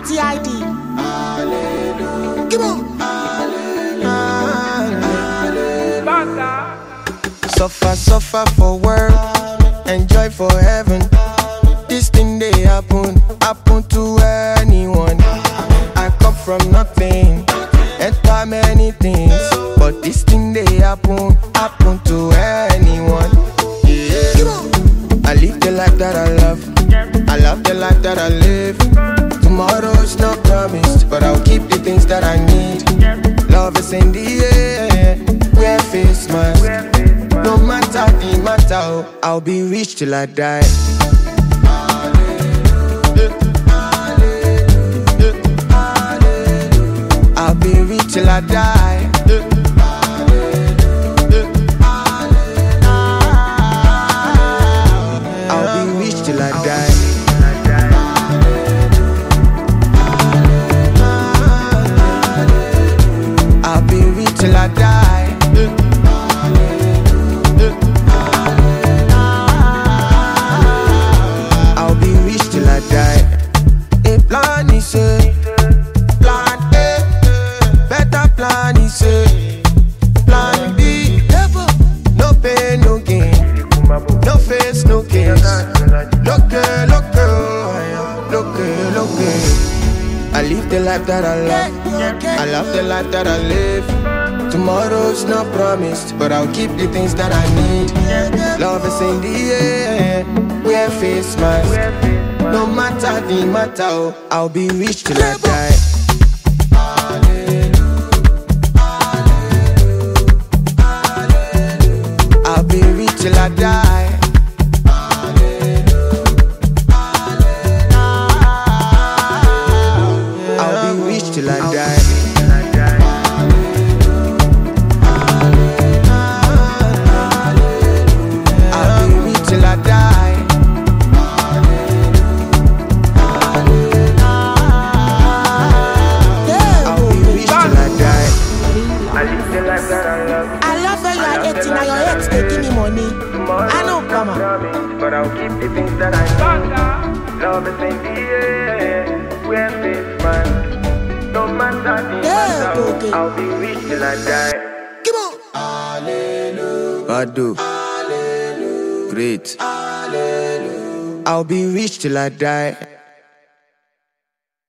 TID. Come on. Suffer for work, enjoy for heaven. This thing they happen to anyone. I come from nothing, enter many things, but this thing they happen to anyone. I live the life that I love, I love the life that I live. Tomorrow's not promised, but I'll keep the things that I need. Love is in the air, wear face mask. No matter the matter, I'll be rich till I die. I'll be rich till I die. I'll be rich till I die. I'll be rich till I die. I'll be rich till I die. A plan is a plan A, better plan is a plan B. No pain, no gain, no face, no case. Look, I live the life that I love, I love the life that I live. Tomorrow's not promised, but I'll keep the things that I need. Love is in the air, wear face mask. No matter the matter, I'll be rich till I die. I'll be rich till I die. I'll be rich till I die. I'll be rich till I die. I'll be rich till I die. I live the life that I love. I love when you are 18 and your ex they give me money. I know, come on. But I'll keep the things that I need. Love is in the air, wear face mask. No matter the matter, okay. I'll be rich till I die. Come on. Badu, great. I'll be rich till I die.